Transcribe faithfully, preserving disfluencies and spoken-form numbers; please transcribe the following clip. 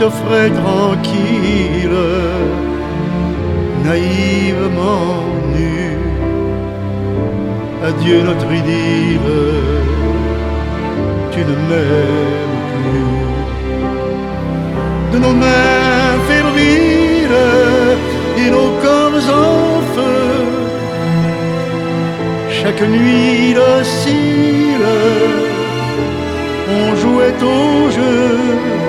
Offrait tranquille, naïvement nu. Adieu notre idylle, tu ne m'aimes plus. De nos mains fébriles et nos corps en feu, chaque nuit docile, on jouait au jeu.